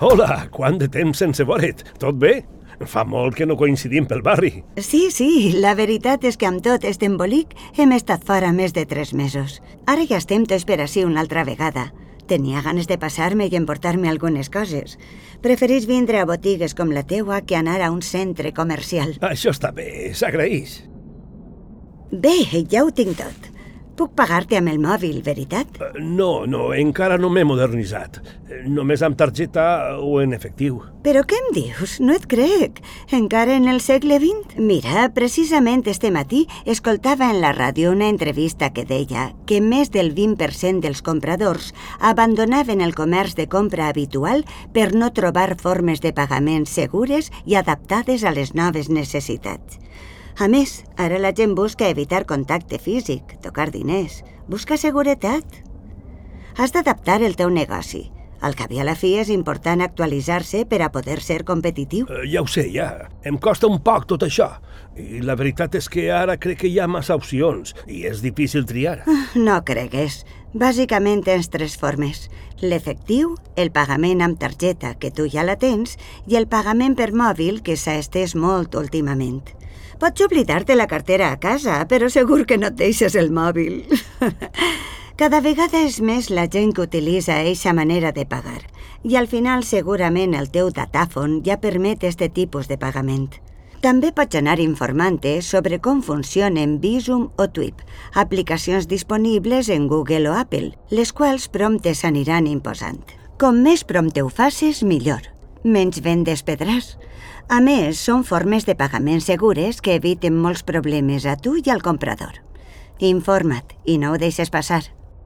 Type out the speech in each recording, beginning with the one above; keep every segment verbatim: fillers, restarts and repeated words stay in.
Hola, quant de temps sense veure't. Tot bé? Fa molt que no coincidim pel barri. Sí, sí, la veritat és que amb tot este embolic hem estat fora més de tres mesos. Ara ja estem tots per ací una altra vegada. Tenia ganes de passar-me i emportar-me algunes coses. Preferís vindre a botigues com la teua que anar a un centre comercial. Això està bé, s'agraeix. Bé, ja ho tinc tot. Puc pagar-te amb el mòbil, veritat? No, no, encara no m'he modernitzat. Només amb targeta o en efectiu. Però què em dius? No et crec. Encara en el segle vint? Mira, precisament este matí escoltava en la ràdio una entrevista que deia que més del vint per cent dels compradors abandonaven el comerç de compra habitual per no trobar formes de pagament segures i adaptades a les noves necessitats. A més, ara la gent busca evitar contacte físic, tocar diners, busca seguretat. Has d'adaptar el teu negoci. Al cap i a la fi és important actualitzar-se per a poder ser competitiu. Uh, ja ho sé, ja. Em costa un poc tot això. I la veritat és que ara crec que hi ha massa opcions i és difícil triar. No cregues. Bàsicament tens tres formes. L'efectiu, el pagament amb targeta, que tu ja la tens, i el pagament per mòbil, que s'ha estès molt últimament. Pots oblidar-te la cartera a casa, però segur que no et deixes el mòbil. Cada vegada és més la gent que utilitza eixa manera de pagar, i al final segurament el teu datàfon ja permet este tipus de pagament. També pots anar informant-te sobre com funcionen Bizum o Twip, aplicacions disponibles en Google o Apple, les quals prompte s'aniran imposant. Com més prompte ho faces, millor. Menys vent despedràs. A més, són formes de pagament segures que eviten molts problemes a tu i al comprador. Informa't i no ho deixes passar.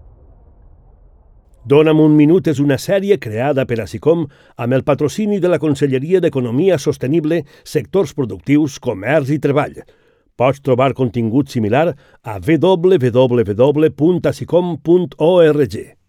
Dóna'm un minut és una sèrie creada per ASICOM amb el patrocini de la Conselleria d'Economia Sostenible, Sectors Productius, Comerç i Treball. Pots trobar contingut similar a w w w punt asicom punt org.